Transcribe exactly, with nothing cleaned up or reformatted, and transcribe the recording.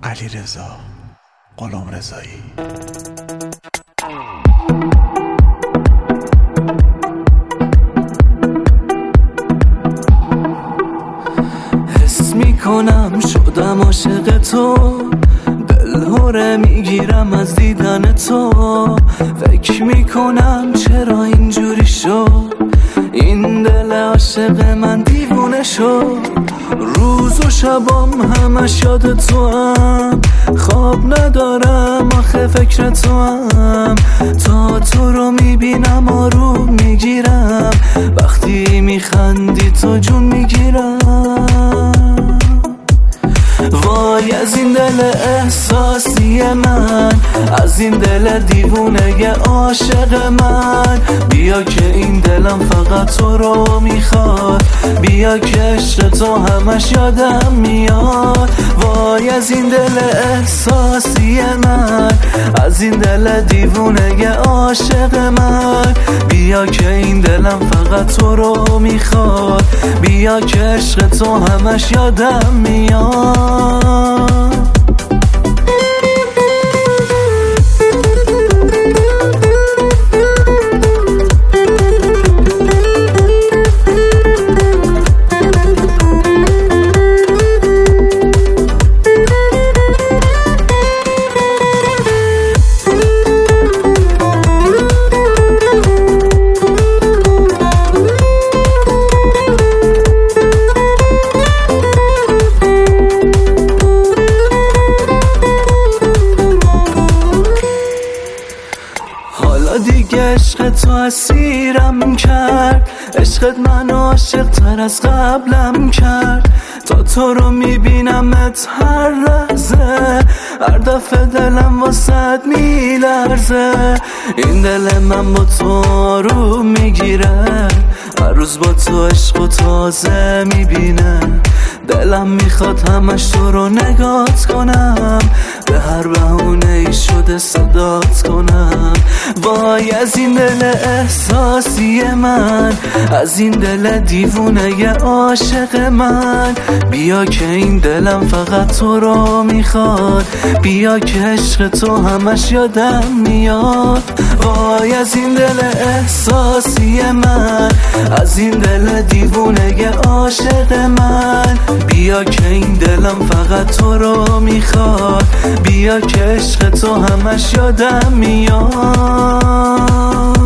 علیرضا غلامرضایی. حس میکنم شدم عاشق تو، دلهوره میگیرم از دیدن تو. فکر میکنم چرا اینجوری شد، این دل عاشق من دیوونه شد. روز و شبام همش یاد تو هم، خواب ندارم آخه فکر تو هم. تا تو رو میبینم آروم میگیرم، وقتی میخندی تو جون میگیرم. وای از این دل احساسی من، از این دل دیوونه عاشق من. بیا که این دلم فقط تو رو میخواد، بیا که عشق تو همش یادم میاد. وای از این دل احساسی من، از این دل دیوونه عاشق من. بیا که این دلم فقط تو رو میخواد، بیا که عشق تو همش یادم میاد. دیگه عشق تو اسیرم کرد، عشقت منو عاشق تر از قبلم کرد. تا تو رو میبینمت هر لحظه، هر دفعه دلم واسد میلرزه. این دل من با تو آروم میگیره، هر روز با تو عشق و تازه میبینه. دلم میخواد همش تو رو نگات کنم، به هر بهونه ای شده صدات کنم. وای از این دل احساسی من، از این دل دیوونه عاشق من. بیا که این دلم فقط تو رو میخواد، بیا که عشق تو همش یادم میاد. وای از این دل احساسی من، از این دل دیوونه عاشق من. بیا که این دلم فقط تو رو میخواد، بیا که عشق تو همش یادم میاد.